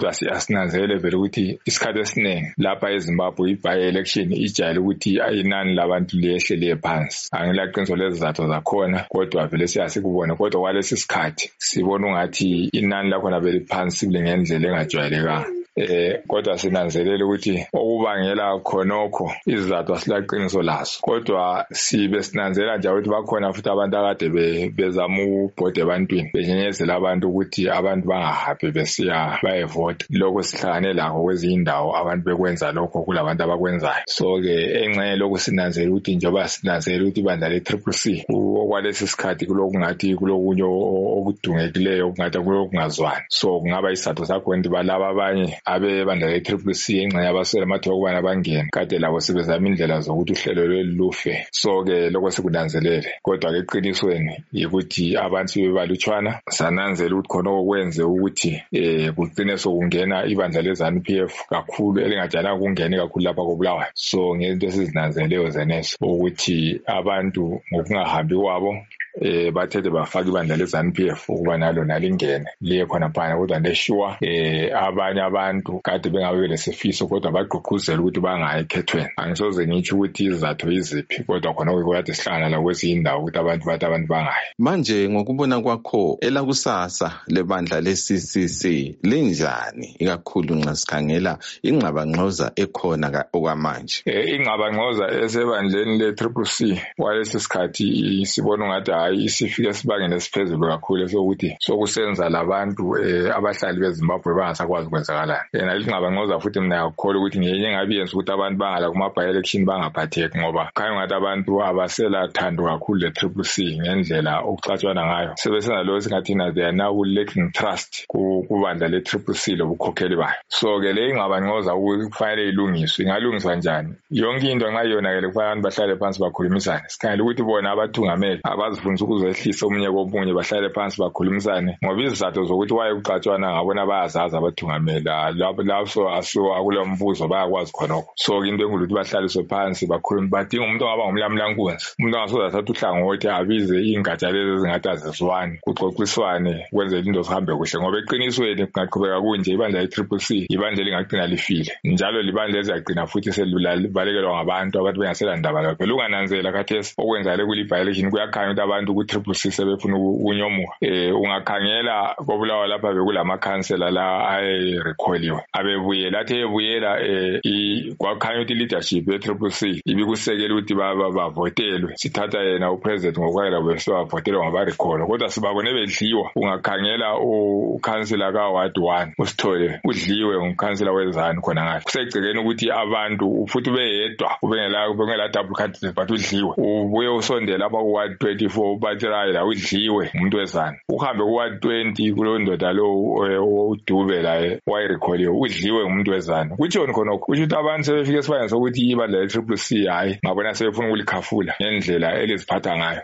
Asinanzele vele ukuthi isikhathi esiningi lapha eZimbabwe by-election ijayele ukuthi inani labantu liyehle phansi. Angilaqiniso lezizathu zakhona kodwa vele siyasikubona kodwa kwalesi sikhathi sibona ungathi inani lakhona beliphansi ngendlela engajwayelekanga. Kodwa sinanzelela ukuthi okubangela khonokho izizathu asilaqiniso lazo kodwa sibe sinanzela nje ukuthi bakhona futhi abantu akade bezama ubhode ebantwini benyenyezela abantu ukuthi abantu bangahambi besiya bayevota. Lokho sihlangane lakho kwezinye indawo abantu bekwenza lokho kulabantu abakwenzayo. So-ke engxenye lokho sinanzela ukuthi njengoba sinanzela ukuthi ibandla le-CCC okwalesi sikhathi kulokungathi kulokunye okudungekileyo okungathi kulokungazwani. So kungaba isizathu sakho ukuthi balaba abanye abebandla le-CCC engxenye abaswele amathuba okubana bangene kade labo sebezama indlela zokuthi uhlelo lweli lufe. So-ke lokho sikunanzelele kodwa-ke eqinisweni yikuthi abantu bebalutshwana sananzela ukuthi khona okwenze ukuthi kugcine sokungena ibandla le-ZANU-PF kakhulu elingajayelanga kungene kakhulu lapha koBulawayo. So ngento esizinanzeleyo zeneso ukuthi abantu ngokungahambi kwabo bathethe bafaka ibandla le-ZANU-PF ukuba nalo nalingene liye khona phana kodwa neshuwa abanye abantu kade bengabe lesifiso kodwa bagqugquzela ukuthi bangayi ekhethweni. Angisoze ngitsho ukuthi izizathu yiziphi kodwa khona kade sihlangana la kwezinye indawo ukuthi abantu bangayi. Manje ngokubona kwakho elakusasa lebandla le-CCC linjani ikakhulu nxa sikhangela ingxabangxoza ekhona okwamanje? Ingxabangxoza esebandleni le-CCC walesi sikhathi sibona ungathi hayi isifike sibangene siphezulu kakhulu sokuthi sokusenza labantu abahlali beZimbabwe bangasakwazi ukwenzakalana. Yena ingxabangxoza futhi mina yakholwa ukuthi ngenye ngabe yenza ukuthi abantu bangala kuma by-election bangaphatheki ngoba khaya ngathi abantu abasela thando kakhulu le-CCC ngendlela okucatshwana ngayo. Sebesenza lokho singathina they are now lacking trust kubandla le-CCC lobukhokheli bayo. So-ke le ingxabangxoza kufanele ilungiswe. Ingalungiswa njani? Yonke into nxa yonakele kufanele bahlale phansi bakhulumisane. Sikhangela ukuthi bona abathungameli abazifuna ukuzehlisa omunye komunye bahlale phansi bakhulumisane ngoba izizathu zokuthi waye kucatshwana ngabona bayazazi abathungameli lapho akula mbuzo bayakwazi khonokho. So into enkulu ukuthi bahlaliswe phansi bakhulume badinga umuntu ongaba ngumlamlankunzi, umuntu ongasoze athathe uhlangothi abize ingatsha lezi ezingathi azizwani kuxoxiswane kwenzela into zihambe kuhle ngoba eqinisweni kungaqhubeka kunje ibandla le-CCC ibandla elingagcina lifile njalo libandla ezagcina futhi selibalekelwa ngabantu abantu bengasela ndaba lapho. Lungananzela khathesi okwenzakale kuli-by-election kuyakhanya ukuthi abantu ku-CCC sebefuna ukunyomuka. Ungakhangela koBulawayo lapha bekulamakhansela la ayerekholiwe abebuyela athi ebuyela kwakhanya ukuthi leadership ye-CCC ibikusekela ukuthi bavotelwe. Sithatha yena upresident ngokwayela besewavotelwa ngabarekholo kodwa sibabone bedliwa. Ungakhangela ukhansela ka-Ward 1 uSithole udliwe ngukhansela weZANU khona ngayo. Kusegcekeni ukuthi abantu futhi beyedwa ubengela double candidate but udliwe. Ubuye usondela lapha ku-Ward 24 uBatshelaya la udliwe umuntu weZANU. Uhambe ku-Ward 20 kulo ndoda lo uDube la wayerekholiwe udliwe umuntu weZANU. Kutshoni khonokho kusho ukuthi abantu sebefike esibangeni sokuthi ibandla le-CCC hayi ngabona sebefuna ukulikhafula ngendlela eliziphatha ngayo.